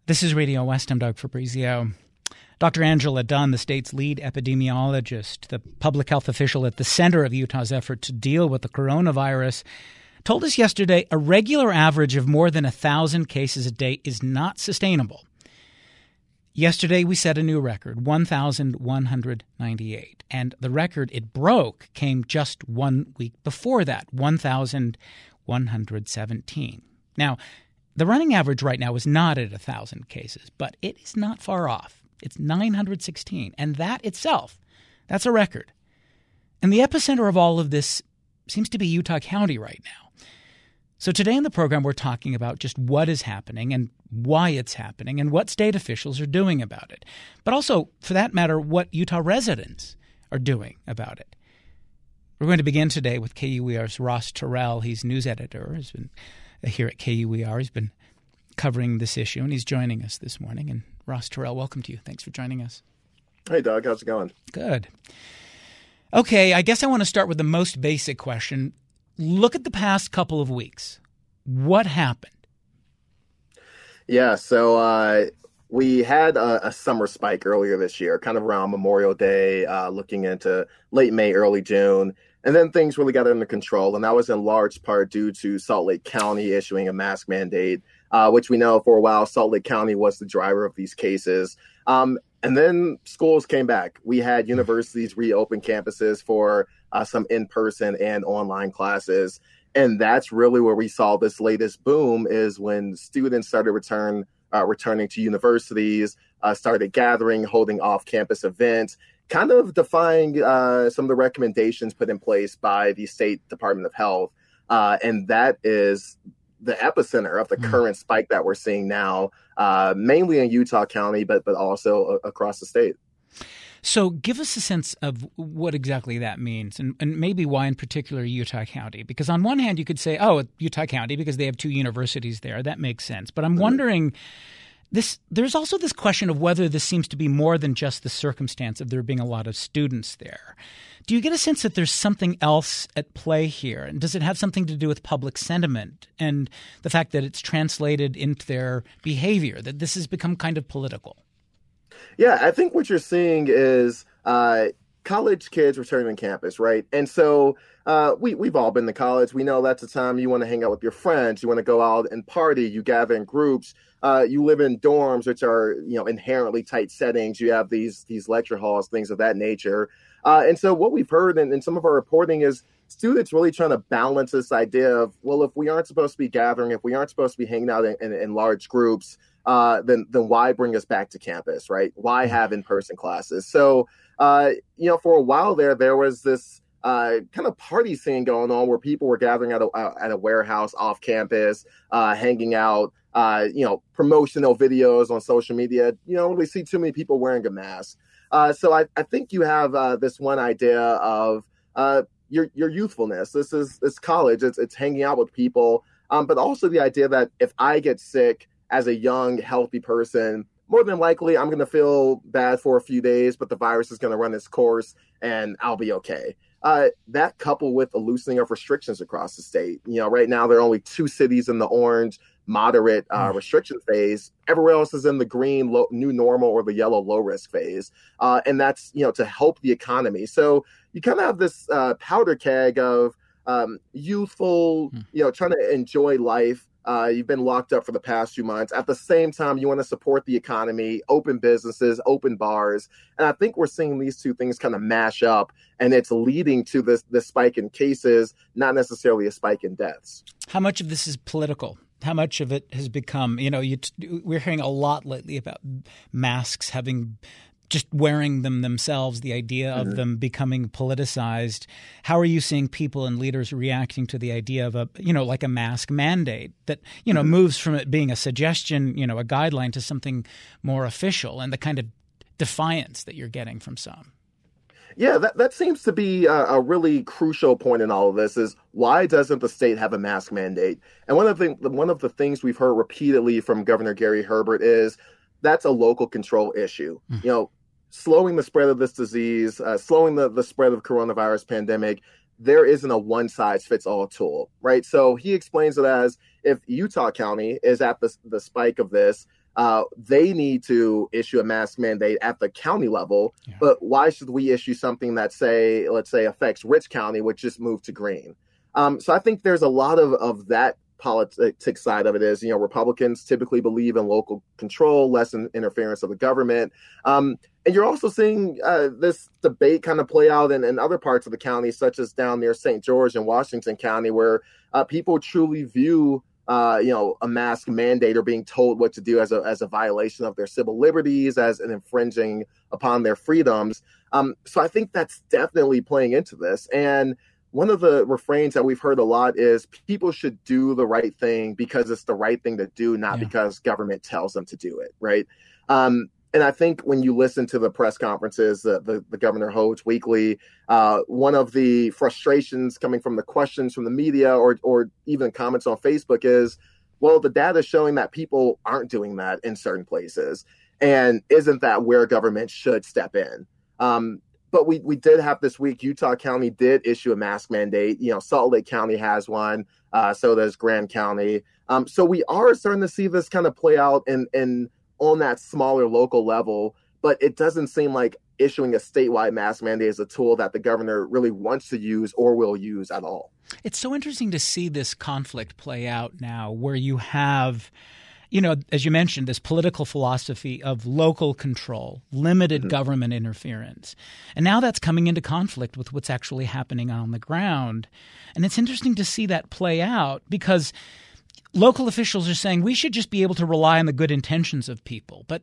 This is Radio West. I'm Doug Fabrizio. Dr. Angela Dunn, the state's lead epidemiologist, the public health official at the center of Utah's effort to deal with the coronavirus, told us yesterday a regular average of more than 1,000 cases a day is not sustainable. Yesterday, we set a new record, 1,198. And the record it broke came just 1 week before that, 1,117. Now, the running average right now is not at 1,000 cases, but it is not far off. It's 916. And that itself, that's a record. And the epicenter of all of this seems to be Utah County right now. So today in the program, we're talking about just what is happening and why it's happening and what state officials are doing about it. But also, for that matter, what Utah residents are doing about it. We're going to begin today with KUER's Ross Terrell. He's news editor. He's been here at KUER. He's been covering this issue, and he's joining us this morning. And Ross Terrell, welcome to you. Thanks for joining us. Hey, Doug. How's it going? Good. Okay, I guess I want to start with the most basic question. Look at the past couple of weeks. What happened? Yeah, so we had a summer spike earlier this year, kind of around Memorial Day, looking into late May, early June. And then things really got under control, and that was in large part due to Salt Lake County issuing a mask mandate, which we know for a while Salt Lake County was the driver of these cases. And then schools came back. We had universities reopen campuses for some in-person and online classes. And that's really where we saw this latest boom, is when students started returning to universities, started gathering, holding off-campus events, kind of defying some of the recommendations put in place by the State Department of Health. And that is the epicenter of the current spike that we're seeing now, mainly in Utah County, but also across the state. So give us a sense of what exactly that means and maybe why in particular Utah County. Because on one hand, you could say, oh, Utah County, because they have two universities there. That makes sense. But I'm wondering, there's also this question of whether this seems to be more than just the circumstance of there being a lot of students there. Do you get a sense that there's something else at play here? And does it have something to do with public sentiment and the fact that it's translated into their behavior, that this has become kind of political? Yeah, I think what you're seeing is college kids returning to campus, right? And so we've all been to college. We know that's the time you want to hang out with your friends. You want to go out and party. You gather in groups. You live in dorms, which are inherently tight settings. You have these lecture halls, things of that nature. And so what we've heard in some of our reporting is students really trying to balance this idea of, well, if we aren't supposed to be gathering, if we aren't supposed to be hanging out in large groups, then why bring us back to campus, right? Why have in-person classes? So, for a while there was this kind of party scene going on where people were gathering at a warehouse off campus, hanging out, promotional videos on social media. You don't really see too many people wearing a mask. So I think you have this one idea of your youthfulness. It's college. It's hanging out with people, but also the idea that if I get sick as a young, healthy person, more than likely I'm going to feel bad for a few days, but the virus is going to run its course and I'll be okay. That coupled with the loosening of restrictions across the state. Right now there are only 2 cities in the orange moderate restriction phase. Everywhere else is in the green new normal or the yellow low risk phase. And that's, to help the economy. So you kind of have this powder keg of youthful, trying to enjoy life. You've been locked up for the past few months. At the same time, you want to support the economy, open businesses, open bars. And I think we're seeing these two things kind of mash up, and it's leading to this spike in cases, not necessarily a spike in deaths. How much of this is political? How much of it has become, we're hearing a lot lately about masks having just wearing them themselves, the idea of them becoming politicized. How are you seeing people and leaders reacting to the idea of like a mask mandate that, moves from it being a suggestion, a guideline to something more official, and the kind of defiance that you're getting from some? Yeah, that seems to be a really crucial point in all of this is why doesn't the state have a mask mandate? And one of the things we've heard repeatedly from Governor Gary Herbert is that's a local control issue. Slowing the spread of this disease, slowing the spread of coronavirus pandemic, there isn't a one-size-fits-all tool, right? So he explains it as if Utah County is at the spike of this, They need to issue a mask mandate at the county level, but why should we issue something that let's say affects Rich County, which just moved to green? So I think there's a lot of that politics side of it is, Republicans typically believe in local control, less interference of the government. And you're also seeing this debate kind of play out in other parts of the county, such as down near St. George and Washington County, where people truly view a mask mandate or being told what to do as a violation of their civil liberties, as an infringing upon their freedoms. So I think that's definitely playing into this. And one of the refrains that we've heard a lot is people should do the right thing because it's the right thing to do, not because government tells them to do it, right? And I think when you listen to the press conferences that the governor holds weekly, one of the frustrations coming from the questions from the media or even comments on Facebook is, well, the data is showing that people aren't doing that in certain places. And isn't that where government should step in? But we did have this week, Utah County did issue a mask mandate. Salt Lake County has one. So does Grand County. So we are starting to see this kind of play out in on that smaller local level. But it doesn't seem like issuing a statewide mask mandate is a tool that the governor really wants to use or will use at all. It's so interesting to see this conflict play out now where you have – as you mentioned, this political philosophy of local control, limited government interference. And now that's coming into conflict with what's actually happening on the ground. And it's interesting to see that play out because local officials are saying we should just be able to rely on the good intentions of people. But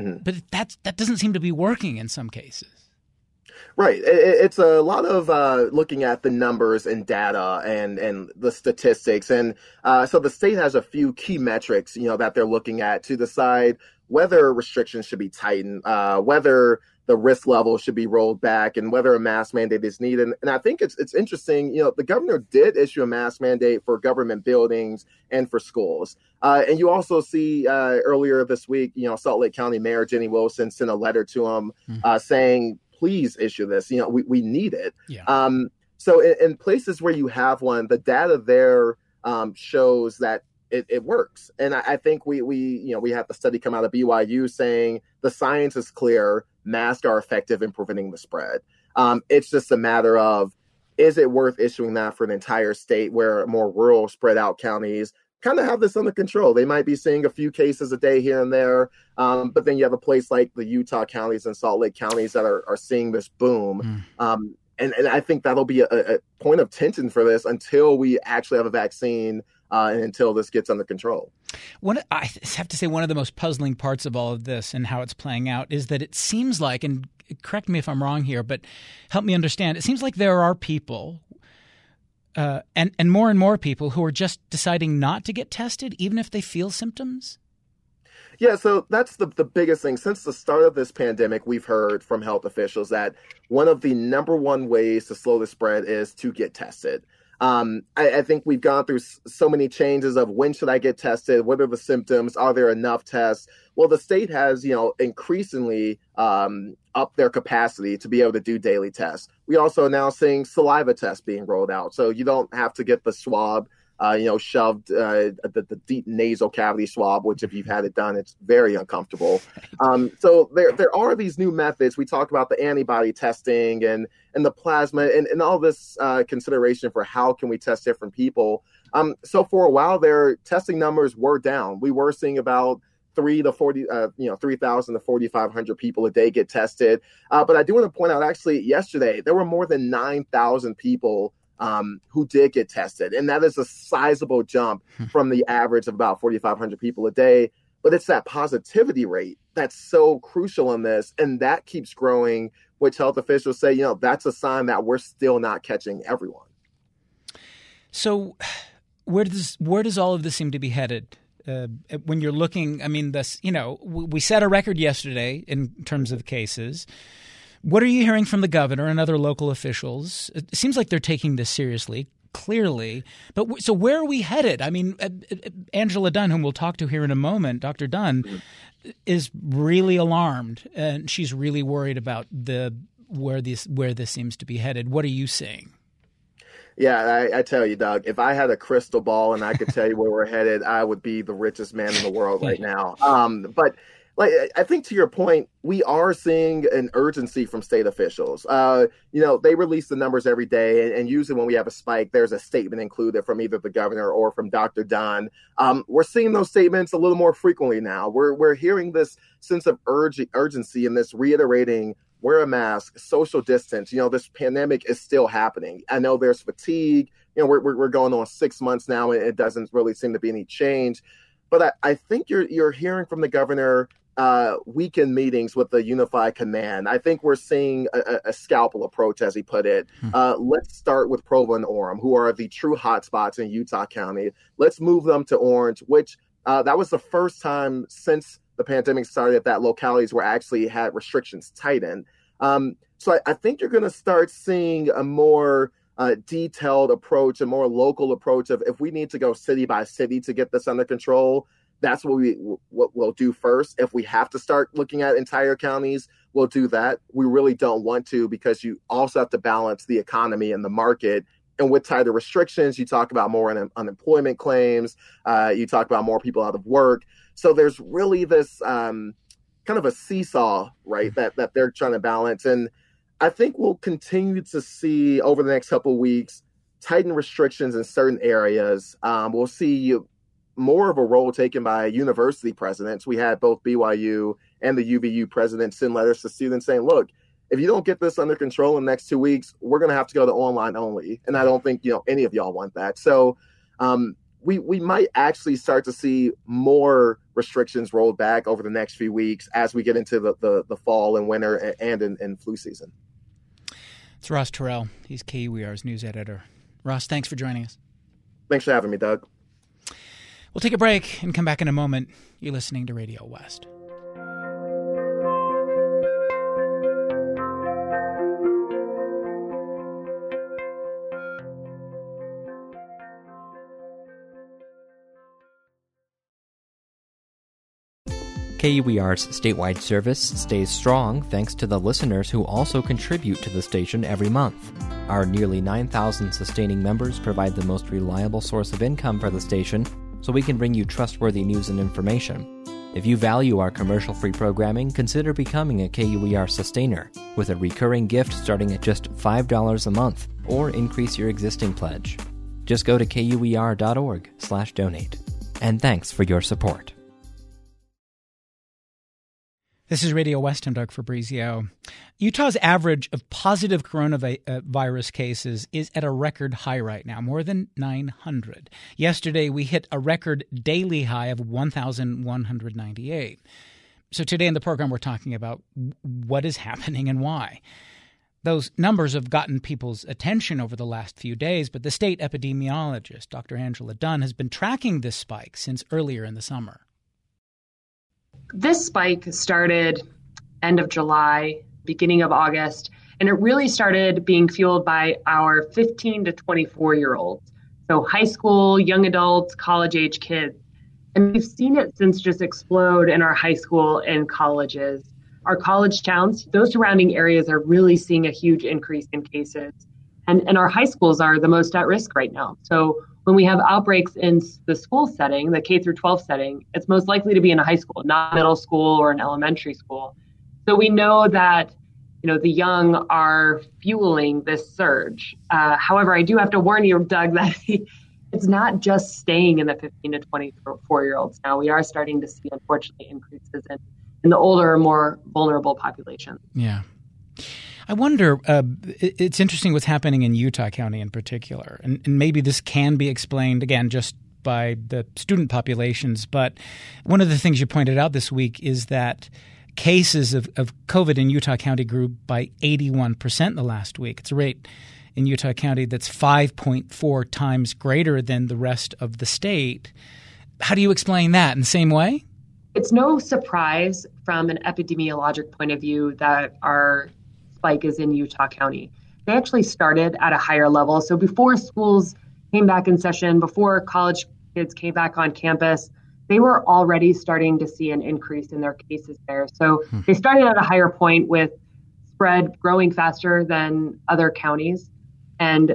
that doesn't seem to be working in some cases. Right. It's a lot of looking at the numbers and data and the statistics. And so the state has a few key metrics, that they're looking at to decide whether restrictions should be tightened, whether the risk level should be rolled back, and whether a mask mandate is needed. And I think it's interesting, the governor did issue a mask mandate for government buildings and for schools. And you also see earlier this week, Salt Lake County Mayor Jenny Wilson sent a letter to him saying, please issue this. We need it. Yeah. So in places where you have one, the data there shows that it works. And I think we have the study come out of BYU saying the science is clear. Masks are effective in preventing the spread. It's just a matter of, is it worth issuing that for an entire state where more rural spread out counties kind of have this under control? They might be seeing a few cases a day here and there. But then you have a place like the Utah counties and Salt Lake counties that are seeing this boom. And I think that'll be a point of tension for this until we actually have a vaccine and until this gets under control. I have to say one of the most puzzling parts of all of this and how it's playing out is that it seems like, and correct me if I'm wrong here, but help me understand, it seems like there are people and more people who are just deciding not to get tested, even if they feel symptoms? Yeah, so that's the biggest thing. Since the start of this pandemic, we've heard from health officials that one of the number one ways to slow the spread is to get tested. I think we've gone through so many changes of when should I get tested? What are the symptoms? Are there enough tests? Well, the state has, increasingly upped their capacity to be able to do daily tests. We also are now seeing saliva tests being rolled out. So you don't have to get the swab, shoved, the deep nasal cavity swab, which if you've had it done, it's very uncomfortable. So there are these new methods. We talked about the antibody testing and the plasma and all this consideration for how can we test different people. So for a while their testing numbers were down. We were seeing about 3,000 to 4,500 people a day get tested. But I do want to point out, actually, yesterday, there were more than 9,000 people who did get tested. And that is a sizable jump from the average of about 4,500 people a day. But it's that positivity rate that's so crucial in this. And that keeps growing, which health officials say, that's a sign that we're still not catching everyone. So where does all of this seem to be headed? When you're looking, we set a record yesterday in terms of cases. What are you hearing from the governor and other local officials? It seems like they're taking this seriously, clearly. But so where are we headed? Angela Dunn, whom we'll talk to here in a moment, Dr. Dunn, is really alarmed, and she's really worried about where this seems to be headed. What are you seeing? Yeah, I tell you, Doug, if I had a crystal ball and I could tell you where we're headed, I would be the richest man in the world right now. But like I think to your point, we are seeing an urgency from state officials. They release the numbers every day, and usually when we have a spike, there's a statement included from either the governor or from Dr. Dunn. We're seeing those statements a little more frequently now. We're hearing this sense of urgency and this reiterating wear a mask, social distance. This pandemic is still happening. I know there's fatigue. We're going on 6 months now, and it doesn't really seem to be any change. But I think you're hearing from the governor weekend meetings with the unified command. I think we're seeing a scalpel approach, as he put it. Let's start with Provo and Orem, who are the true hotspots in Utah County. Let's move them to orange, which that was the first time since the pandemic started that localities were actually had restrictions tightened. So I think you're going to start seeing a more detailed approach, a more local approach of if we need to go city by city to get this under control, that's what we'll do first. If we have to start looking at entire counties, we'll do that. We really don't want to, because you also have to balance the economy and the market. And with tighter restrictions, you talk about more unemployment claims. You talk about more people out of work. So there's really this kind of a seesaw, right, that they're trying to balance. And I think we'll continue to see over the next couple of weeks tighten restrictions in certain areas. We'll see more of a role taken by university presidents. We had both BYU and the UVU presidents send letters to students saying, look, if you don't get this under control in the next 2 weeks, we're going to have to go to online only. And I don't think, any of y'all want that. So we might actually start to see more restrictions rolled back over the next few weeks as we get into the fall and winter and in flu season. It's Ross Terrell. He's KUER's news editor. Ross, thanks for joining us. Thanks for having me, Doug. We'll take a break and come back in a moment. You're listening to Radio West. KUER's statewide service stays strong thanks to the listeners who also contribute to the station every month. Our nearly 9,000 sustaining members provide the most reliable source of income for the station, so we can bring you trustworthy news and information. If you value our commercial-free programming, consider becoming a KUER sustainer with a recurring gift starting at just $5 a month, or increase your existing pledge. Just go to KUER.org/donate. And thanks for your support. This is Radio West. I'm Doug Fabrizio. Utah's average of positive coronavirus cases is at a record high right now, more than 900. Yesterday, we hit a record daily high of 1,198. So today in the program, we're talking about what is happening and why. Those numbers have gotten people's attention over the last few days, but the state epidemiologist, Dr. Angela Dunn, has been tracking this spike since earlier in the summer. This spike started end of July, beginning of August, and it really started being fueled by our 15 to 24-year-olds. So high school, young adults, college-age kids. And we've seen it since just explode in our high school and colleges. Our college towns, those surrounding areas are really seeing a huge increase in cases. And our high schools are the most at risk right now. So when we have outbreaks in the school setting, the K through 12 setting, it's most likely to be in a high school, not middle school or an elementary school. So we know that, the young are fueling this surge. However, I do have to warn you, Doug, that it's not just staying in the 15 to 24-year-olds now. We are starting to see, unfortunately, increases in the older, more vulnerable population. Yeah. I wonder, it's interesting what's happening in Utah County in particular, and maybe this can be explained, again, just by the student populations. But one of the things you pointed out this week is that cases of COVID in Utah County grew by 81% in the last week. It's a rate in Utah County that's 5.4 times greater than the rest of the state. How do you explain that? In the same way? It's no surprise from an epidemiologic point of view that our spike is in Utah County. They actually started at a higher level. So before schools came back in session, before college kids came back on campus, they were already starting to see an increase in their cases there. So they started at a higher point with spread growing faster than other counties. And,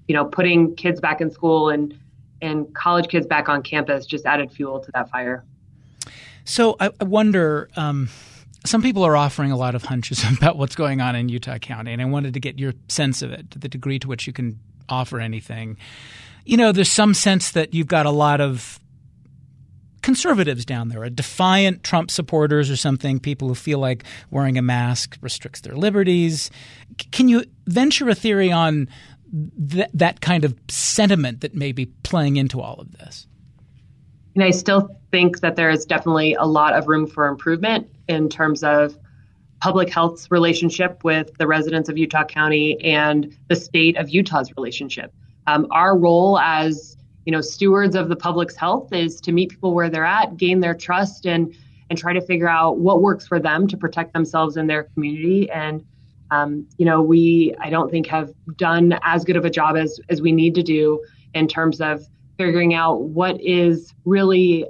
putting kids back in school and college kids back on campus just added fuel to that fire. So I wonder, some people are offering a lot of hunches about what's going on in Utah County, and I wanted to get your sense of it, to the degree to which you can offer anything. There's some sense that you've got a lot of conservatives down there, defiant Trump supporters or something, people who feel like wearing a mask restricts their liberties. Can you venture a theory on that kind of sentiment that may be playing into all of this? And I still think that there is definitely a lot of room for improvement in terms of public health's relationship with the residents of Utah County and the state of Utah's relationship. Our role as stewards of the public's health is to meet people where they're at, gain their trust, and try to figure out what works for them to protect themselves and their community. And we, I don't think, have done as good of a job as we need to do in terms of figuring out what is really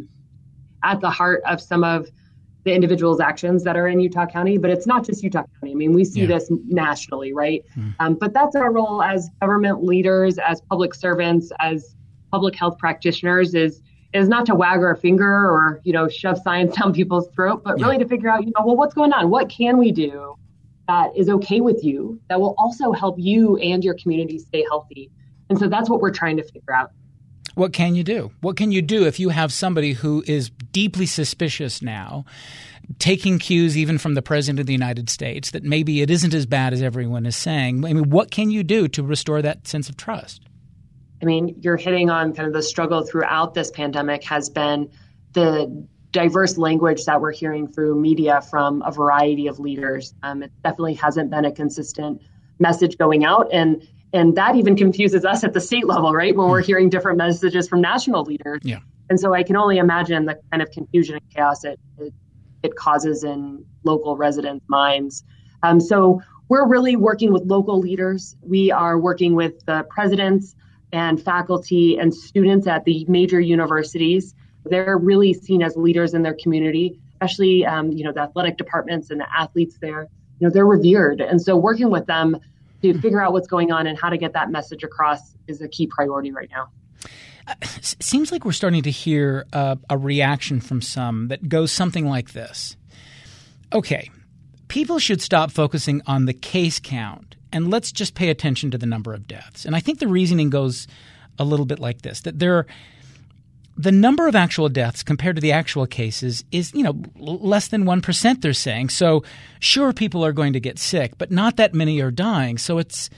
at the heart of some of the individuals' actions that are in Utah County. But it's not just Utah County. I mean, we see this nationally, right? But that's our role as government leaders, as public servants, as public health practitioners, is not to wag our finger or, shove science down people's throat, but really to figure out, what's going on? What can we do that is okay with you, that will also help you and your community stay healthy? And so that's what we're trying to figure out. What can you do? What can you do if you have somebody who is deeply suspicious now, taking cues even from the President of the United States, that maybe it isn't as bad as everyone is saying? I mean, what can you do to restore that sense of trust? I mean, you're hitting on kind of the struggle throughout this pandemic has been the diverse language that we're hearing through media from a variety of leaders. It definitely hasn't been a consistent message going out. And that even confuses us at the state level, right? When we're hearing different messages from national leaders. Yeah. And so I can only imagine the kind of confusion and chaos it causes in local residents' minds. So we're really working with local leaders. We are working with the presidents and faculty and students at the major universities. They're really seen as leaders in their community, especially, the athletic departments and the athletes there. They're revered. And so working with them to figure out what's going on and how to get that message across is a key priority right now. Seems like we're starting to hear a reaction from some that goes something like this. Okay, people should stop focusing on the case count and let's just pay attention to the number of deaths. And I think the reasoning goes a little bit like this, that the number of actual deaths compared to the actual cases is, less than 1%, they're saying. So sure, people are going to get sick, but not that many are dying. So it's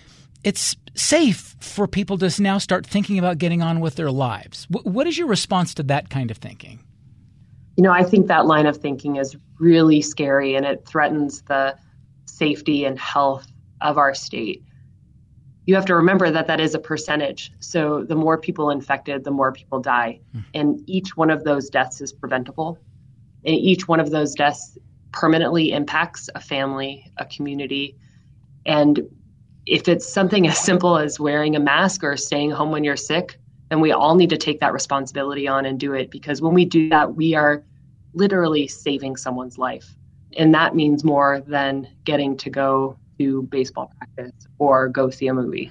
safe for people to now start thinking about getting on with their lives. What is your response to that kind of thinking? I think that line of thinking is really scary, and it threatens the safety and health of our state. You have to remember that is a percentage. So the more people infected, the more people die. And each one of those deaths is preventable. And each one of those deaths permanently impacts a family, a community. And if it's something as simple as wearing a mask or staying home when you're sick, then we all need to take that responsibility on and do it. Because when we do that, we are literally saving someone's life. And that means more than getting to go to baseball practice or go see a movie.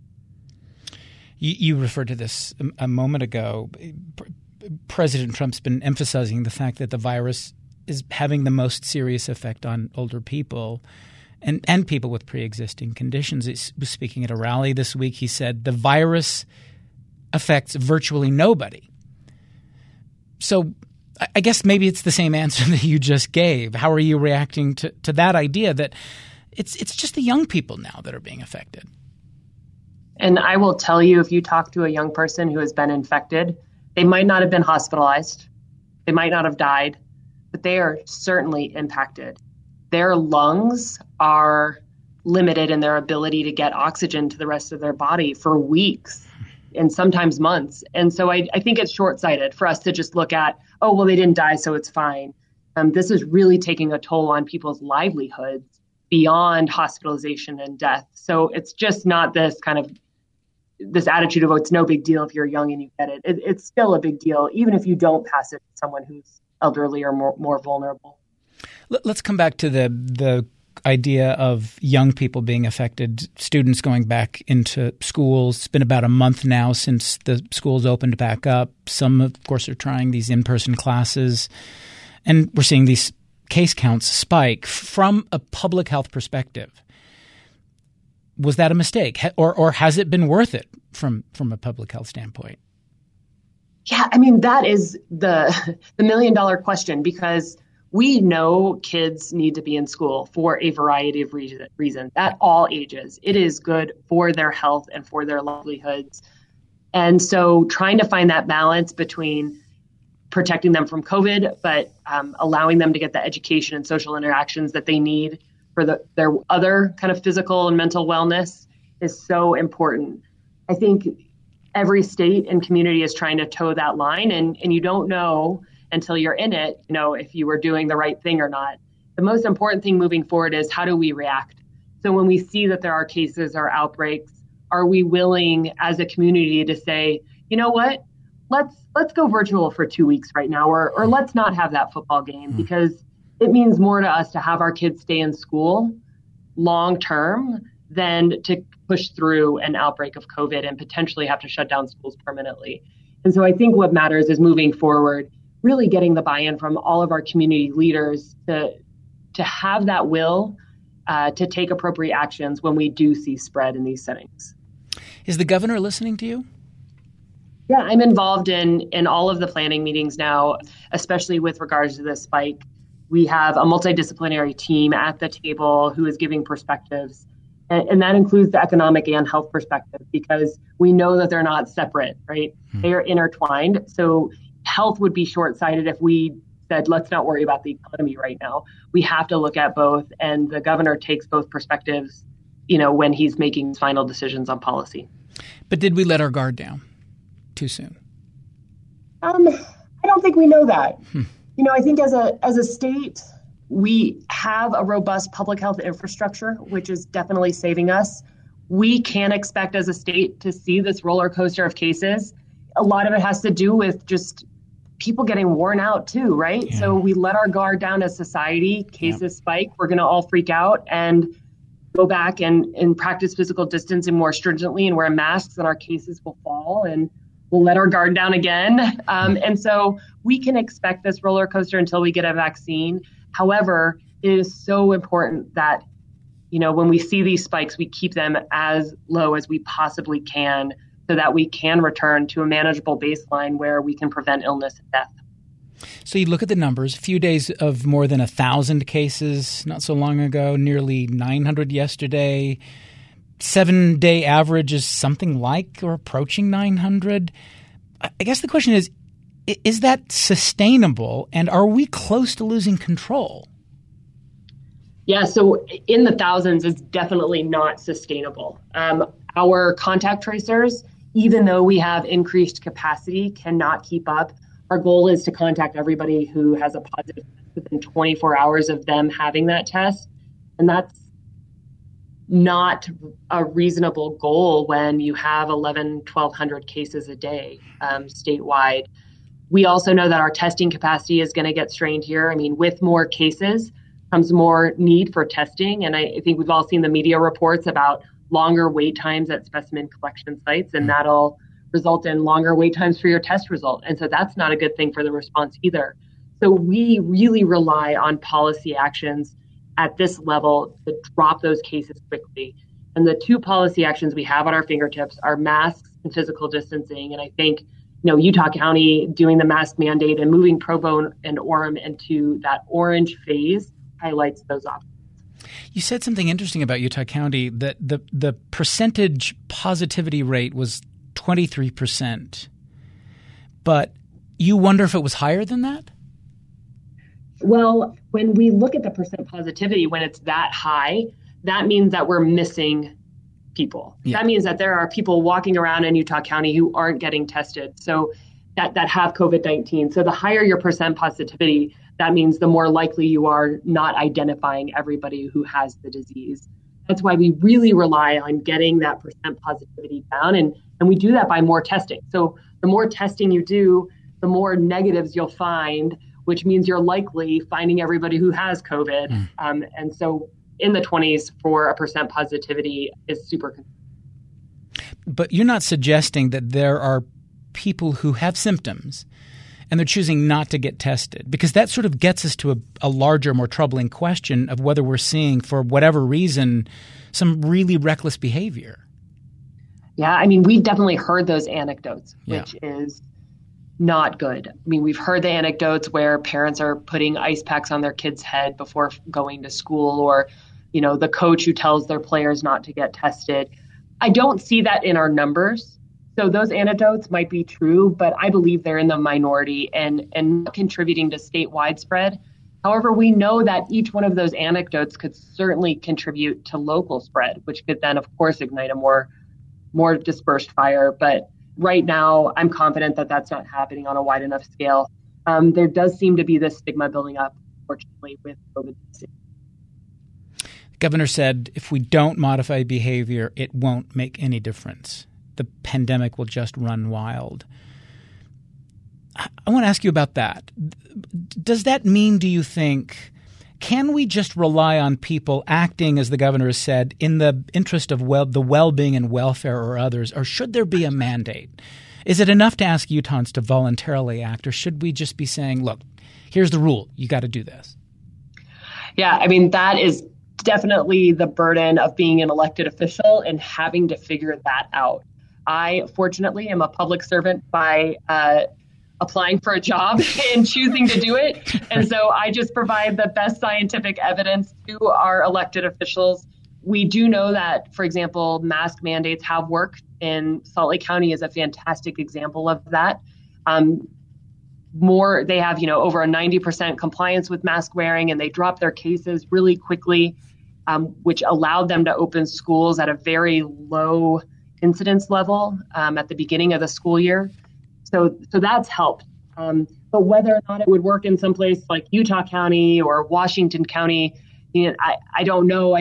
You referred to this a moment ago. President Trump's been emphasizing the fact that the virus is having the most serious effect on older people and people with pre-existing conditions. He was speaking at a rally this week. He said the virus affects virtually nobody. So I guess maybe it's the same answer that you just gave. How are you reacting to that idea that it's just the young people now that are being affected? And I will tell you, if you talk to a young person who has been infected, they might not have been hospitalized. They might not have died, but they are certainly impacted. Their lungs are limited in their ability to get oxygen to the rest of their body for weeks and sometimes months. And so I think it's short-sighted for us to just look at, oh, well, they didn't die, so it's fine. This is really taking a toll on people's livelihoods beyond hospitalization and death. So it's just not this attitude of, oh, it's no big deal if you're young and you get it. It's still a big deal, even if you don't pass it to someone who's elderly or more vulnerable. Let's come back to the idea of young people being affected, students going back into schools. It's been about a month now since the schools opened back up. Some, of course, are trying these in-person classes. And we're seeing these case counts spike. From a public health perspective, was that a mistake? Or has it been worth it from a public health standpoint? Yeah, I mean, that is the million-dollar question, because we know kids need to be in school for a variety of reasons at all ages. It is good for their health and for their livelihoods. And so trying to find that balance between protecting them from COVID, but allowing them to get the education and social interactions that they need for their other kind of physical and mental wellness is so important. I think every state and community is trying to toe that line, and you don't know until you're in it, if you were doing the right thing or not. The most important thing moving forward is, how do we react? So when we see that there are cases or outbreaks, are we willing as a community to say, you know what, let's go virtual for 2 weeks right now, or let's not have that football game, because it means more to us to have our kids stay in school long term than to push through an outbreak of COVID and potentially have to shut down schools permanently. And so I think what matters is moving forward, really getting the buy-in from all of our community leaders to have that will to take appropriate actions when we do see spread in these settings. Is the governor listening to you? Yeah, I'm involved in all of the planning meetings now, especially with regards to this spike. We have a multidisciplinary team at the table who is giving perspectives. And that includes the economic and health perspective, because we know that they're not separate, right? They are intertwined. So health would be short-sighted if we said, let's not worry about the economy right now. We have to look at both. And the governor takes both perspectives, when he's making final decisions on policy. But did we let our guard down too soon? I don't think we know that. I think as a state, we have a robust public health infrastructure, which is definitely saving us. We can expect as a state to see this roller coaster of cases. A lot of it has to do with just people getting worn out too, right? Yeah. So we let our guard down as society, cases spike, we're going to all freak out and go back and practice physical distancing more stringently and wear masks, and our cases will fall, and we'll let our guard down again. And so we can expect this roller coaster until we get a vaccine. However, it is so important that, when we see these spikes, we keep them as low as we possibly can so that we can return to a manageable baseline where we can prevent illness and death. So you look at the numbers, a few days of more than 1,000 cases not so long ago, nearly 900 yesterday. 7-day average is something like or approaching 900. I guess the question is that sustainable, and are we close to losing control? Yeah, so in the thousands is definitely not sustainable. Our contact tracers, even though we have increased capacity, cannot keep up. Our goal is to contact everybody who has a positive test within 24 hours of them having that test. And that's not a reasonable goal when you have 1,200 cases a day statewide. We also know that our testing capacity is going to get strained here. I mean, with more cases comes more need for testing. And I think we've all seen the media reports about longer wait times at specimen collection sites, and that'll result in longer wait times for your test result. And so that's not a good thing for the response either. So we really rely on policy actions at this level to drop those cases quickly. And the two policy actions we have at our fingertips are masks and physical distancing. And I think, Utah County doing the mask mandate and moving Provo and Orem into that orange phase highlights those options. You said something interesting about Utah County, that the percentage positivity rate was 23%. But you wonder if it was higher than that? Well, when we look at the percent positivity, when it's that high, that means that we're missing people. Yeah. That means that there are people walking around in Utah County who aren't getting tested, so that have COVID-19. So the higher your percent positivity, that means the more likely you are not identifying everybody who has the disease. That's why we really rely on getting that percent positivity down, and we do that by more testing. So the more testing you do, the more negatives you'll find, which means you're likely finding everybody who has COVID. And so in the 20s for a percent positivity is super concerning. But you're not suggesting that there are people who have symptoms and they're choosing not to get tested, because that sort of gets us to a larger, more troubling question of whether we're seeing, for whatever reason, some really reckless behavior. Yeah, I mean, we've definitely heard those anecdotes, which is not good. I mean, we've heard the anecdotes where parents are putting ice packs on their kid's head before going to school, or, the coach who tells their players not to get tested. I don't see that in our numbers. So those anecdotes might be true, but I believe they're in the minority and not contributing to statewide spread. However, we know that each one of those anecdotes could certainly contribute to local spread, which could then, of course, ignite a more dispersed fire. But right now, I'm confident that that's not happening on a wide enough scale. There does seem to be this stigma building up, unfortunately, with COVID. The governor said if we don't modify behavior, it won't make any difference. The pandemic will just run wild. I want to ask you about that. Does that mean, do you think, can we just rely on people acting, as the governor has said, in the interest of the well-being and welfare or others, or should there be a mandate? Is it enough to ask Utahns to voluntarily act, or should we just be saying, look, here's the rule, you got to do this? Yeah, I mean, that is definitely the burden of being an elected official and having to figure that out. I, fortunately, am a public servant by applying for a job and choosing to do it. And so I just provide the best scientific evidence to our elected officials. We do know that, for example, mask mandates have worked, and Salt Lake County is a fantastic example of that. They have, over a 90% compliance with mask wearing, and they dropped their cases really quickly, which allowed them to open schools at a very low incidence level at the beginning of the school year. So that's helped. But whether or not it would work in some place like Utah County or Washington County, I don't know.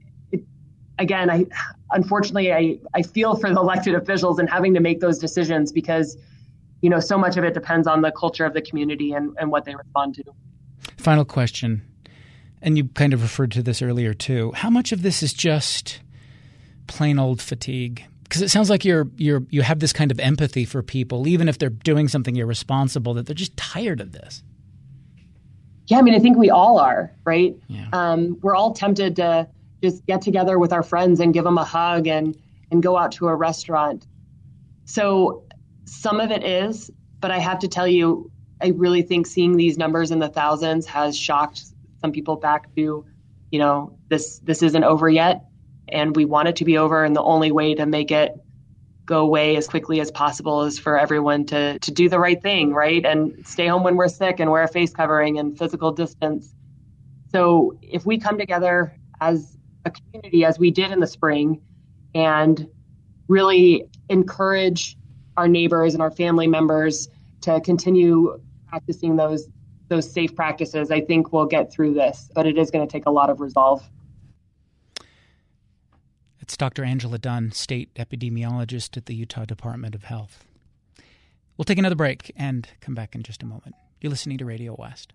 Unfortunately, I feel for the elected officials and having to make those decisions because, so much of it depends on the culture of the community and what they respond to. Final question, and you kind of referred to this earlier too. How much of this is just plain old fatigue? Because it sounds like you have this kind of empathy for people, even if they're doing something irresponsible, that they're just tired of this. Yeah, I mean, I think we all are, right? Yeah. We're all tempted to just get together with our friends and give them a hug and go out to a restaurant. So some of it is, but I have to tell you, I really think seeing these numbers in the thousands has shocked some people back to, this isn't over yet. And we want it to be over. And the only way to make it go away as quickly as possible is for everyone to do the right thing, right? And stay home when we're sick and wear a face covering and physical distance. So if we come together as a community, as we did in the spring, and really encourage our neighbors and our family members to continue practicing those safe practices, I think we'll get through this. But it is going to take a lot of resolve. It's Dr. Angela Dunn, state epidemiologist at the Utah Department of Health. We'll take another break and come back in just a moment. You're listening to Radio West.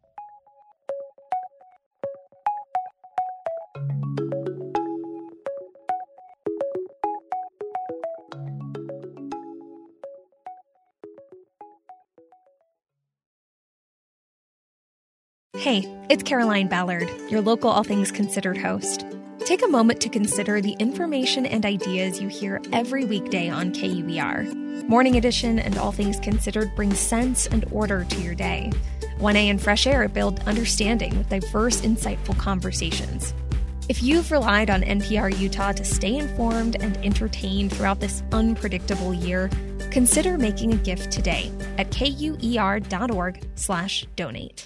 Hey, it's Caroline Ballard, your local All Things Considered host. Take a moment to consider the information and ideas you hear every weekday on KUER. Morning Edition and All Things Considered bring sense and order to your day. 1A and Fresh Air build understanding with diverse, insightful conversations. If you've relied on NPR Utah to stay informed and entertained throughout this unpredictable year, consider making a gift today at KUER.org/donate.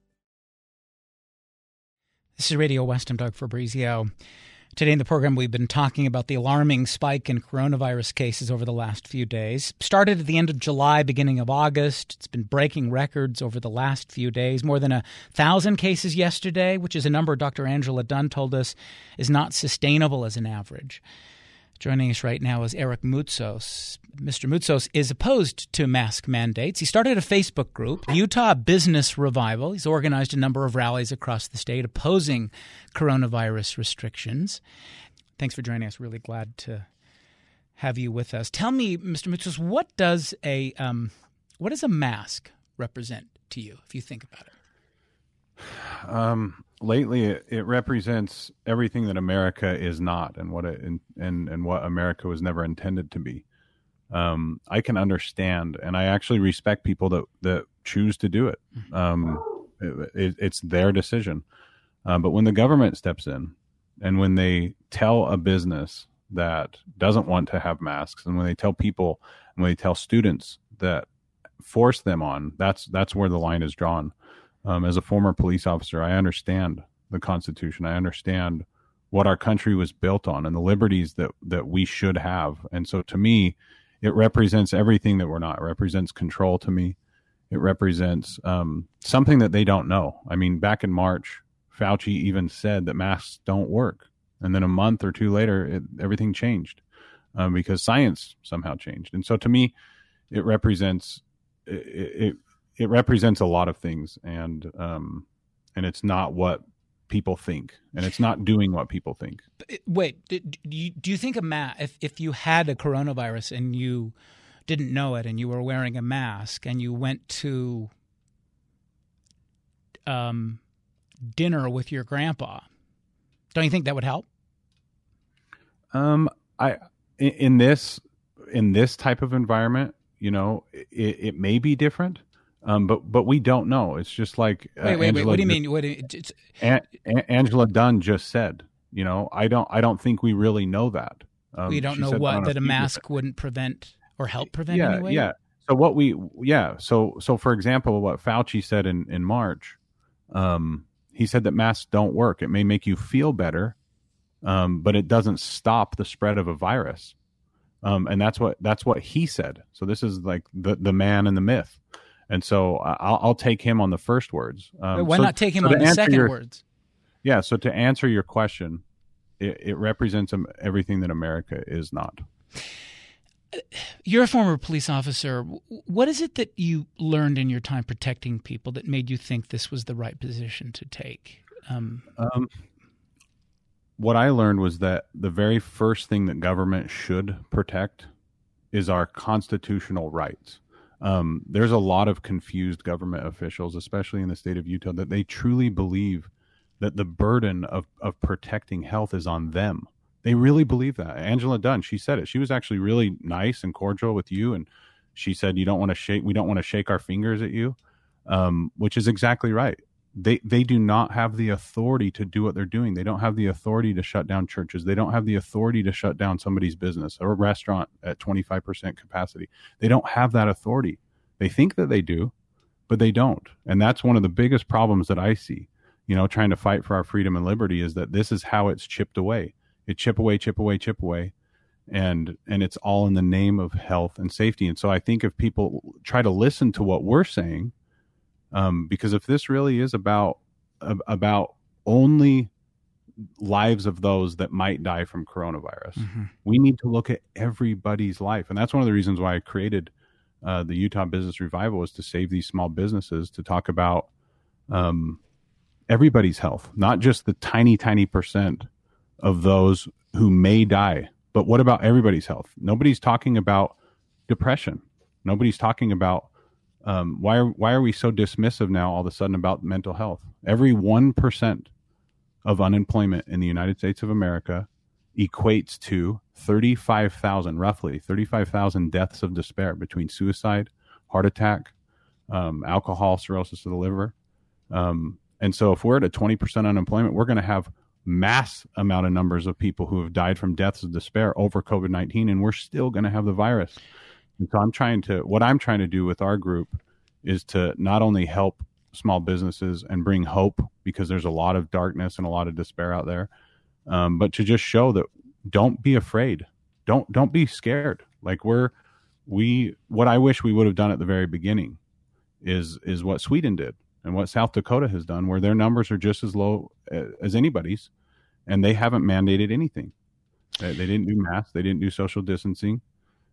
This is Radio West. I'm Doug Fabrizio. Today in the program, we've been talking about the alarming spike in coronavirus cases over the last few days. Started at the end of July, beginning of August. It's been breaking records over the last few days. More than 1,000 cases yesterday, which is a number Dr. Angela Dunn told us is not sustainable as an average. Joining us right now is Eric Moutsos. Mr. Moutsos is opposed to mask mandates. He started a Facebook group, Utah Business Revival. He's organized a number of rallies across the state opposing coronavirus restrictions. Thanks for joining us. Really glad to have you with us. Tell me, Mr. Moutsos, what does a mask represent to you, if you think about it? Lately, it represents everything that America is not, and what what America was never intended to be. I can understand, and I actually respect people that choose to do it. It's their decision. But when the government steps in, and when they tell a business that doesn't want to have masks, and when they tell people, and when they tell students that force them on, that's where the line is drawn. As a former police officer, I understand the Constitution. I understand what our country was built on and the liberties that we should have. And so to me, it represents everything that we're not. It represents control to me. It represents something that they don't know. I mean, back in March, Fauci even said that masks don't work. And then a month or two later, everything changed because science somehow changed. And so to me, it represents it represents a lot of things, and it's not what people think, and it's not doing what people think. Wait, do you think if you had a coronavirus and you didn't know it and you were wearing a mask and you went to dinner with your grandpa, don't you think that would help? In this type of environment, it may be different. But we don't know. It's just like wait. What do you mean? Angela Dunn just said. I don't think we really know that. We don't know that a mask wouldn't prevent or help prevent. Anyway? Yeah. So So for example, what Fauci said in March, he said that masks don't work. It may make you feel better, but it doesn't stop the spread of a virus. And that's what he said. So this is like the man and the myth. And so I'll take him on the first words. Why not take him on the second words? Yeah. So to answer your question, it represents everything that America is not. You're a former police officer. What is it that you learned in your time protecting people that made you think this was the right position to take? What I learned was that the very first thing that government should protect is our constitutional rights. There's a lot of confused government officials, especially in the state of Utah, that they truly believe that the burden of protecting health is on them. They really believe that. Angela Dunn, she said it. She was actually really nice and cordial with you, and she said, we don't want to shake our fingers at you, which is exactly right. They do not have the authority to do what they're doing. They don't have the authority to shut down churches. They don't have the authority to shut down somebody's business or a restaurant at 25% capacity. They don't have that authority. They think that they do, but they don't. And that's one of the biggest problems that I see, trying to fight for our freedom and liberty, is that this is how it's chipped away. It chip away. And it's all in the name of health and safety. And so I think if people try to listen to what we're saying, because if this really is about only lives of those that might die from coronavirus, we need to look at everybody's life. And that's one of the reasons why I created the Utah Business Revival, was to save these small businesses, to talk about everybody's health, not just the tiny percent of those who may die, but what about everybody's health? Nobody's talking about depression. Nobody's talking about why are we so dismissive now all of a sudden about mental health? Every 1% of unemployment in the United States of America equates to roughly 35,000 deaths of despair between suicide, heart attack, alcohol, cirrhosis of the liver. And so if we're at a 20% unemployment, we're going to have mass amount of numbers of people who have died from deaths of despair over COVID-19, and we're still going to have the virus. And so what I'm trying to do with our group is to not only help small businesses and bring hope, because there's a lot of darkness and a lot of despair out there, but to just show that don't be afraid. Don't be scared. Like what I wish we would have done at the very beginning is what Sweden did and what South Dakota has done, where their numbers are just as low as anybody's, and they haven't mandated anything. They didn't do masks. They didn't do social distancing.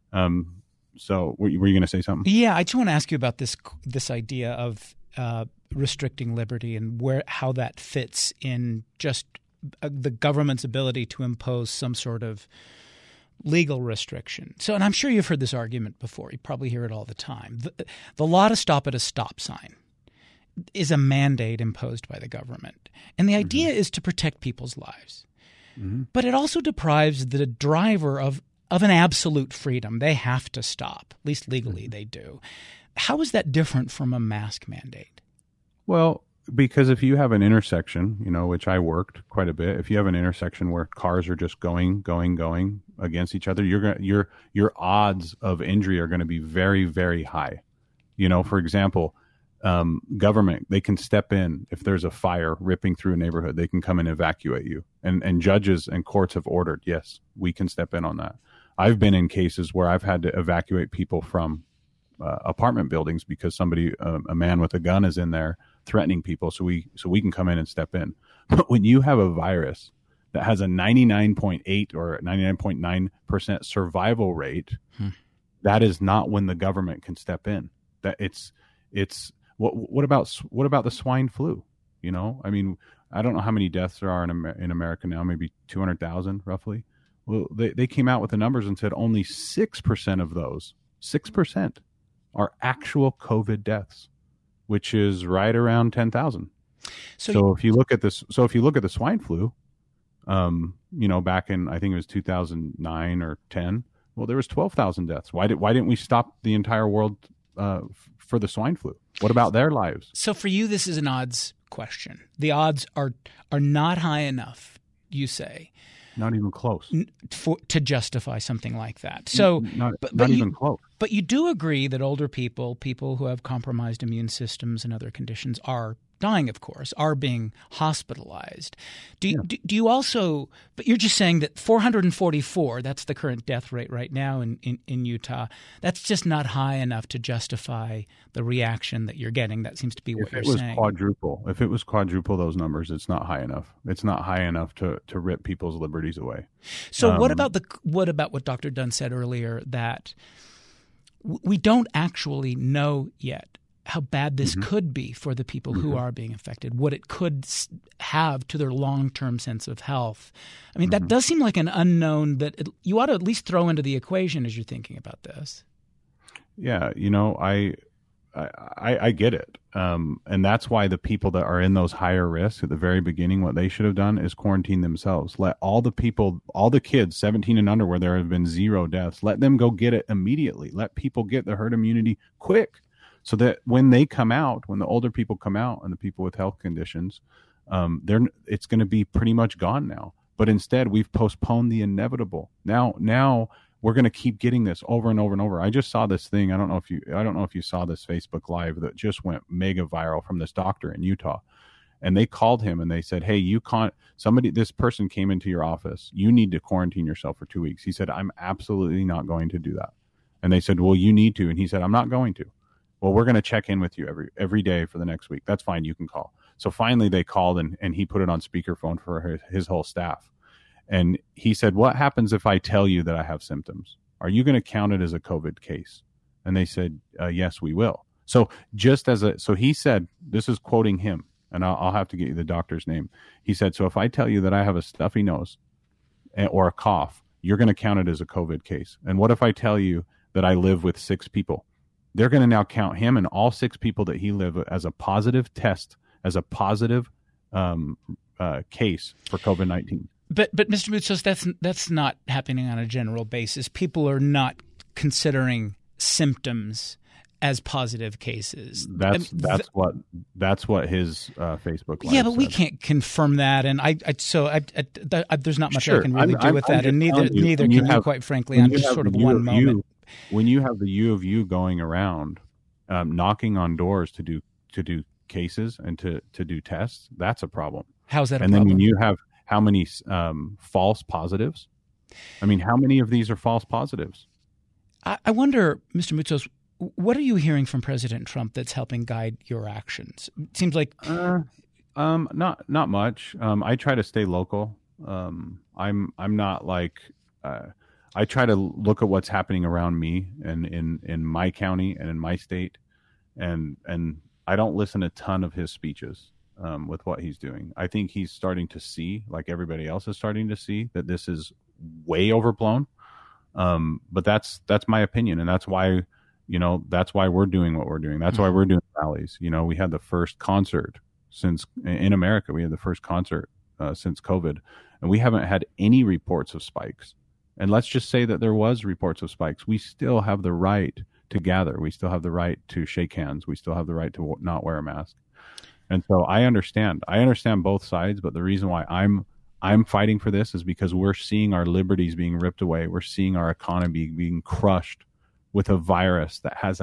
So were you going to say something? Yeah, I just want to ask you about this idea of restricting liberty and how that fits in just the government's ability to impose some sort of legal restriction. So, and I'm sure you've heard this argument before. You probably hear it all the time. The law to stop at a stop sign is a mandate imposed by the government. And the idea is to protect people's lives. But it also deprives the driver of an absolute freedom. They have to stop. At least legally they do. How is that different from a mask mandate? Well, because if you have an intersection, which I worked quite a bit, if you have an intersection where cars are just going against each other, your odds of injury are going to be very, very high. For example, government, they can step in if there's a fire ripping through a neighborhood. They can come and evacuate you. And judges and courts have ordered, yes, we can step in on that. I've been in cases where I've had to evacuate people from apartment buildings because somebody, a man with a gun, is in there threatening people, so we can come in and step in. But when you have a virus that has a 99.8 or 99.9% survival rate, that is not when the government can step in. That it's what about the swine flu? I mean, I don't know how many deaths there are in America now, maybe 200,000 roughly. Well, they came out with the numbers and said only 6% of those, 6%, are actual COVID deaths, which is right around 10,000. So if you look at the swine flu, back in, I think it was 2009 or 10, well, there was 12,000 deaths. Why didn't we stop the entire world for the swine flu? What about their lives? So for you, this is an odds question. The odds are not high enough, you say. Not even close. To justify something like that. So, not even close. But you do agree that older people who have compromised immune systems and other conditions are dying, of course, are being hospitalized. Do you also – but you're just saying that 444, that's the current death rate right now in Utah, that's just not high enough to justify the reaction that you're getting. That seems to be what you're saying. If it was quadruple those numbers, it's not high enough. It's not high enough to rip people's liberties away. So what about what Dr. Dunn said earlier, that we don't actually know yet how bad this could be for the people who are being affected, what it could have to their long-term sense of health? I mean, that does seem like an unknown that you ought to at least throw into the equation as you're thinking about this. Yeah, I get it. And that's why the people that are in those higher risks at the very beginning, what they should have done is quarantine themselves. Let all the kids 17 and under where there have been 0 deaths, let them go get it immediately. Let people get the herd immunity quick. So that when they come out, when the older people come out and the people with health conditions, it's going to be pretty much gone now. But instead, we've postponed the inevitable. Now we're going to keep getting this over and over and over. I just saw this thing. I don't know if you saw this Facebook Live that just went mega viral from this doctor in Utah. And they called him and they said, "Hey, this person came into your office. You need to quarantine yourself for 2 weeks." He said, "I'm absolutely not going to do that." And they said, "Well, you need to." And he said, "I'm not going to." "Well, we're going to check in with you every day for the next week." "That's fine. You can call." So finally they called and he put it on speakerphone for his whole staff. And he said, "What happens if I tell you that I have symptoms? Are you going to count it as a COVID case?" And they said, "Yes, we will." So so he said, this is quoting him, and I'll have to get you the doctor's name. He said, "So if I tell you that I have a stuffy nose or a cough, you're going to count it as a COVID case. And what if I tell you that I live with 6 people? They're going to now count him and all 6 people that he live with as a positive test, as a positive case for COVID-19. But Mr. Moutsos, that's not happening on a general basis. People are not considering symptoms as positive cases. That's what his Facebook Live yeah, but said. We can't confirm that, and there's not much I can really do with that, and neither can you, quite frankly, on just sort of one moment. When you have the U of U going around, knocking on doors to do cases and to do tests, that's a problem. How's that a problem? problem? And then when you have how many false positives? I mean, how many of these are false positives? I wonder, Mr. Moutsos, what are you hearing from President Trump that's helping guide your actions? It seems like not much. I try to stay local. I'm not like, I try to look at what's happening around me and in my county and in my state. And I don't listen to a ton of his speeches with what he's doing. I think he's starting to see, like everybody else is starting to see, that this is way overblown. But that's my opinion. And that's why, that's why we're doing what we're doing. That's why we're doing rallies. We had the first concert in America. We had the first concert since COVID, and we haven't had any reports of spikes. And let's just say that there was reports of spikes. We still have the right to gather. We still have the right to shake hands. We still have the right to not wear a mask. And so I understand both sides, but the reason why I'm fighting for this is because we're seeing our liberties being ripped away. We're seeing our economy being crushed with a virus that has a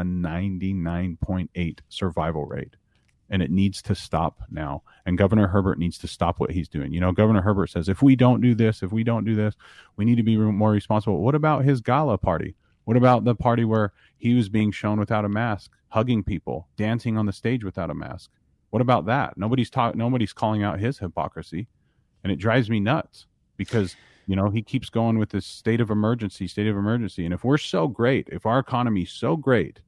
99.8 survival rate. And it needs to stop now. And Governor Herbert needs to stop what he's doing. Governor Herbert says, if we don't do this, we need to be more responsible. What about his gala party? What about the party where he was being shown without a mask, hugging people, dancing on the stage without a mask? What about that? Nobody's calling out his hypocrisy. And it drives me nuts because, he keeps going with this state of emergency. And if we're so great, if our economy's so great,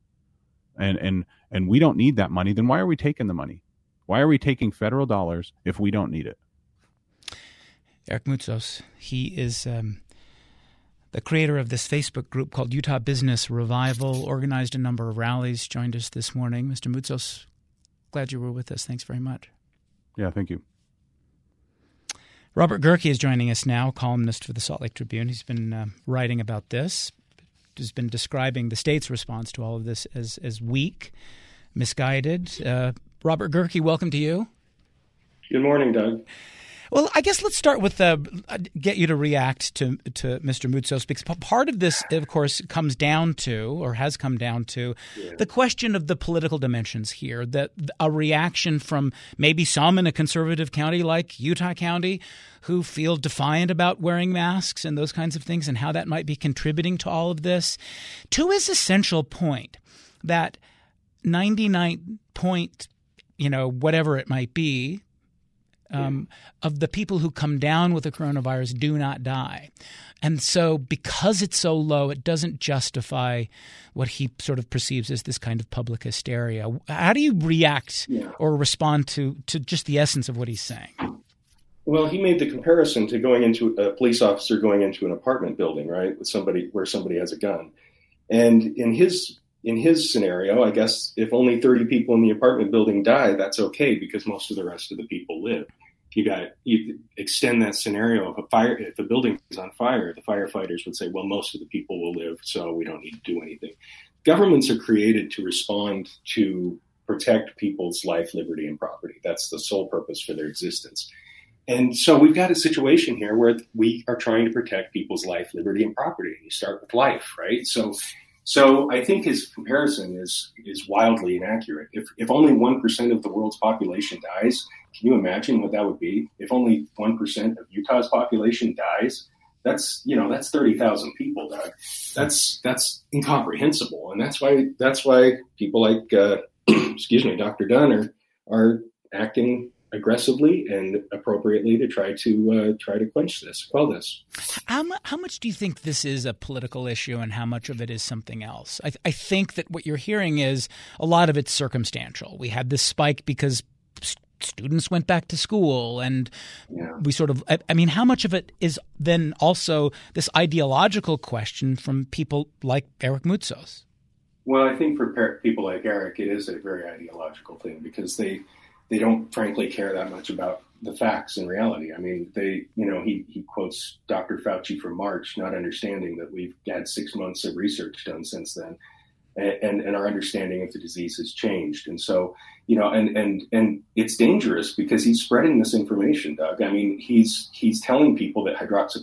and we don't need that money, then why are we taking the money? Why are we taking federal dollars if we don't need it? Eric Moutsos, he is the creator of this Facebook group called Utah Business Revival, organized a number of rallies, joined us this morning. Mr. Moutsos, glad you were with us. Thanks very much. Yeah, thank you. Robert Gehrke is joining us now, columnist for the Salt Lake Tribune. He's been writing about this. Has been describing the state's response to all of this as weak, misguided. Robert Gehrke, welcome to you. Good morning, Doug. Well, I guess let's start with get you to react to Mr. Moutsos, because part of this, of course, comes down to, or has come down to, the question of the political dimensions here, that a reaction from maybe some in a conservative county like Utah County who feel defiant about wearing masks and those kinds of things and how that might be contributing to all of this, to his essential point that 99 point, whatever it might be, of the people who come down with the coronavirus do not die. And so because it's so low, it doesn't justify what he sort of perceives as this kind of public hysteria. How do you react or respond to just the essence of what he's saying? Well, he made the comparison to going into a police officer going into an apartment building, right, with somebody where somebody has a gun. And in his scenario, I guess if only 30 people in the apartment building die, that's okay because most of the rest of the people live. You extend that scenario. If the building is on fire, the firefighters would say, well, most of the people will live, so we don't need to do anything. Governments are created to respond to protect people's life, liberty, and property. That's the sole purpose for their existence. And so we've got a situation here where we are trying to protect people's life, liberty, and property. You start with life, right? So I think his comparison is wildly inaccurate. If only 1% of the world's population dies, can you imagine what that would be? If only 1% of Utah's population dies, that's 30,000 people, Doug. That's incomprehensible, and that's why people like Dr. Dunn are acting aggressively and appropriately to try to quell this. How much do you think this is a political issue and how much of it is something else? I think that what you're hearing is a lot of it's circumstantial. We had this spike because students went back to school and we sort of – how much of it is then also this ideological question from people like Eric Moutsos? Well, I think for people like Eric, it is a very ideological thing because they don't frankly care that much about the facts in reality. I mean, he quotes Dr. Fauci from March, not understanding that we've had 6 months of research done since then, and our understanding of the disease has changed. And so, and it's dangerous because he's spreading this information, Doug. I mean, he's telling people that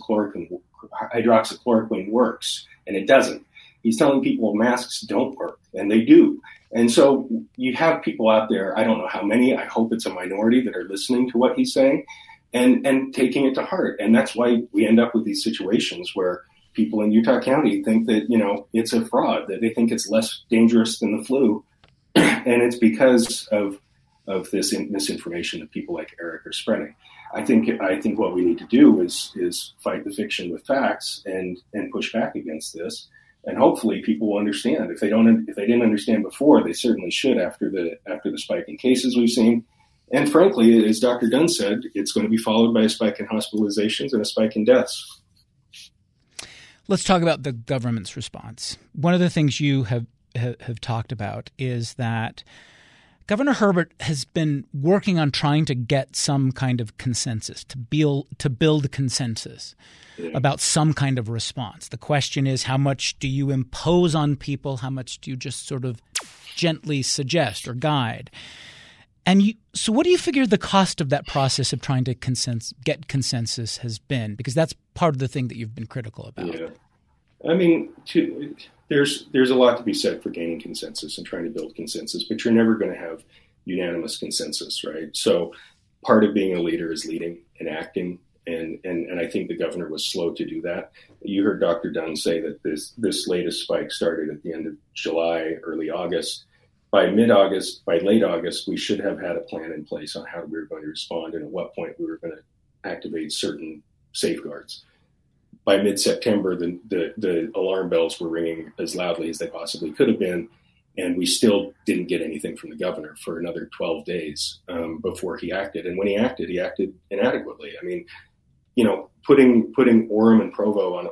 hydroxychloroquine works, and it doesn't. He's telling people masks don't work, and they do. And so you have people out there, I don't know how many, I hope it's a minority, that are listening to what he's saying and taking it to heart. And that's why we end up with these situations where people in Utah County think that, it's a fraud, that they think it's less dangerous than the flu. And it's because of this misinformation that people like Eric are spreading. I think what we need to do is fight the fiction with facts and push back against this. And hopefully people will understand. If they didn't understand before, they certainly should after the spike in cases we've seen. And frankly, as Dr. Dunn said, it's going to be followed by a spike in hospitalizations and a spike in deaths. Let's talk about the government's response. One of the things you have talked about is that Governor Herbert has been working on trying to get some kind of consensus, to build consensus about some kind of response. The question is, how much do you impose on people? How much do you just sort of gently suggest or guide? And so what do you figure the cost of that process of trying to get consensus has been? Because that's part of the thing that you've been critical about. Yeah. I mean, there's a lot to be said for gaining consensus and trying to build consensus, but you're never going to have unanimous consensus, right? So part of being a leader is leading and acting, and I think the governor was slow to do that. You heard Dr. Dunn say that this latest spike started at the end of July, early August. By late August, we should have had a plan in place on how we were going to respond and at what point we were going to activate certain safeguards. By mid-September, the alarm bells were ringing as loudly as they possibly could have been, and we still didn't get anything from the governor for another 12 days before he acted. And when he acted inadequately. I mean, putting Orem and Provo on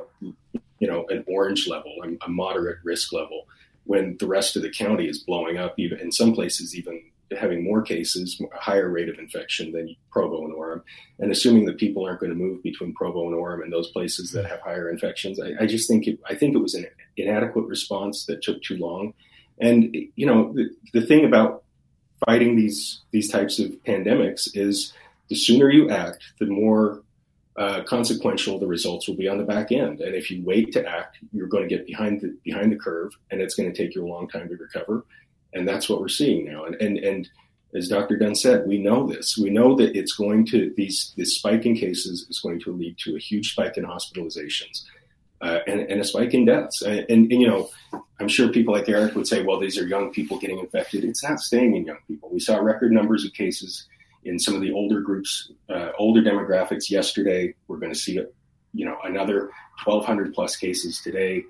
an orange level, a moderate risk level, when the rest of the county is blowing up, even in some places even having more cases, a higher rate of infection than Provo and Orem, and assuming that people aren't going to move between Provo and Orem and those places that have higher infections. I think it was an inadequate response that took too long. And the thing about fighting these types of pandemics is the sooner you act, the more consequential the results will be on the back end. And if you wait to act, you're going to get behind the curve, and it's going to take you a long time to recover. And that's what we're seeing now. And as Dr. Dunn said, we know this. We know that it's going to this spike in cases is going to lead to a huge spike in hospitalizations and a spike in deaths. And I'm sure people like Eric would say, well, these are young people getting infected. It's not staying in young people. We saw record numbers of cases in some of the older groups, older demographics yesterday. We're going to see another 1,200 plus cases today.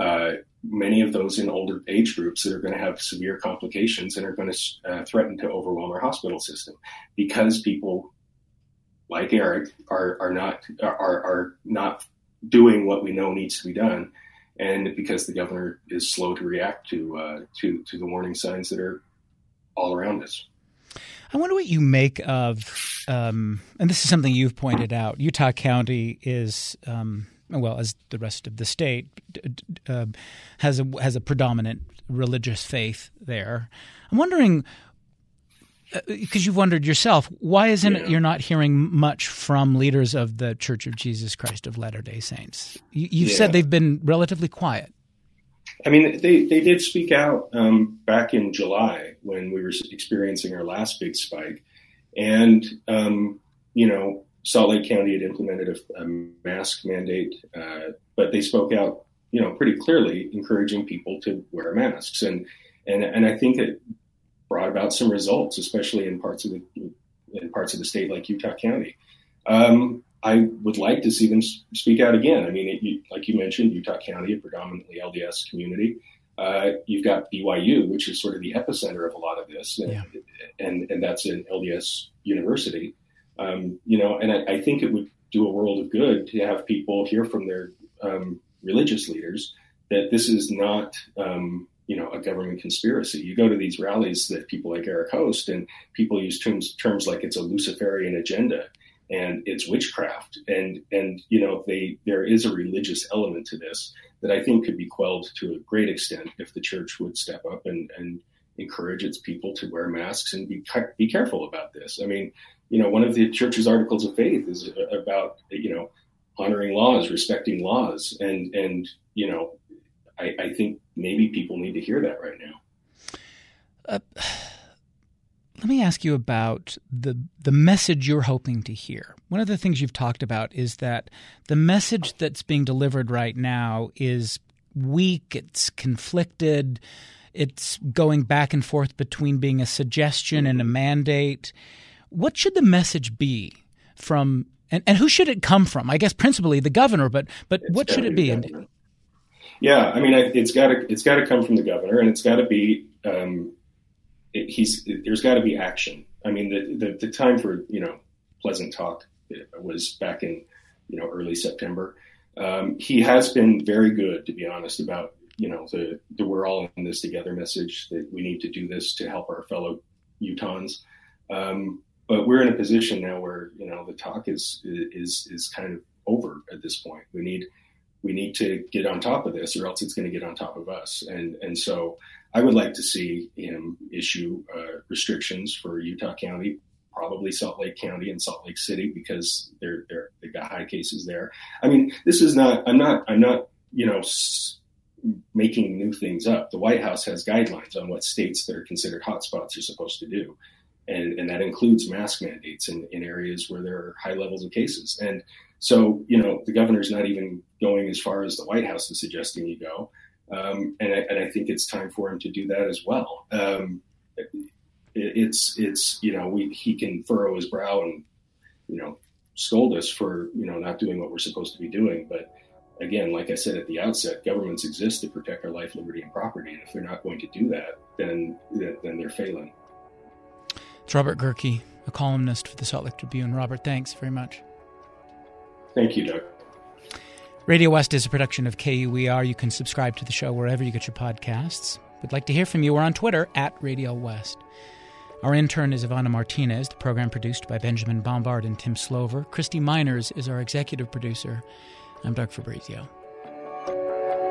Many of those in older age groups that are going to have severe complications and are going to threaten to overwhelm our hospital system because people like Eric are not doing what we know needs to be done, and because the governor is slow to react to the warning signs that are all around us. I wonder what you make of, and this is something you've pointed out, Utah County is as the rest of the state, has a predominant religious faith there. I'm wondering, because you've wondered yourself, why isn't it you're not hearing much from leaders of the Church of Jesus Christ of Latter-day Saints? You've said they've been relatively quiet. I mean, they did speak out back in July when we were experiencing our last big spike. And, Salt Lake County had implemented a mask mandate, but they spoke out, pretty clearly, encouraging people to wear masks, and I think it brought about some results, especially in parts of the state like Utah County. I would like to see them speak out again. I mean, like you mentioned, Utah County, a predominantly LDS community. You've got BYU, which is sort of the epicenter of a lot of this, and that's an LDS university. And I think it would do a world of good to have people hear from their religious leaders that this is not, a government conspiracy. You go to these rallies that people like Eric host, and people use terms like it's a Luciferian agenda and it's witchcraft. And there is a religious element to this that I think could be quelled to a great extent if the church would step up and encourage its people to wear masks and be careful about this. I mean, one of the church's articles of faith is about, honoring laws, respecting laws. And I think maybe people need to hear that right now. Let me ask you about the message you're hoping to hear. One of the things you've talked about is that the message that's being delivered right now is weak, it's conflicted, it's going back and forth between being a suggestion and a mandate. What should the message be from and who should it come from? I guess principally the governor, but what should it be? Yeah, I mean, it's got to come from the governor, and it's got to be there's got to be action. I mean, the time for pleasant talk was back in early September. He has been very good, to be honest, about the we're all in this together message, that we need to do this to help our fellow Utahns. But we're in a position now where the talk is kind of over at this point. We need to get on top of this, or else it's going to get on top of us. And so I would like to see him issue restrictions for Utah County, probably Salt Lake County and Salt Lake City, because they've got high cases there. I mean, this is not. I'm not making new things up. The White House has guidelines on what states that are considered hotspots are supposed to do. And that includes mask mandates in areas where there are high levels of cases. And so, the governor's not even going as far as the White House is suggesting you go. And I think it's time for him to do that as well. He can furrow his brow and, scold us for, not doing what we're supposed to be doing. But again, like I said at the outset, governments exist to protect our life, liberty, and property. And if they're not going to do that, then they're failing. It's Robert Gehrke, a columnist for the Salt Lake Tribune. Robert, thanks very much. Thank you, Doug. Radio West is a production of KUER. You can subscribe to the show wherever you get your podcasts. We'd like to hear from you. We're on Twitter @Radio West. Our intern is Ivana Martinez, the program produced by Benjamin Bombard and Tim Slover. Christy Miners is our executive producer. I'm Doug Fabrizio.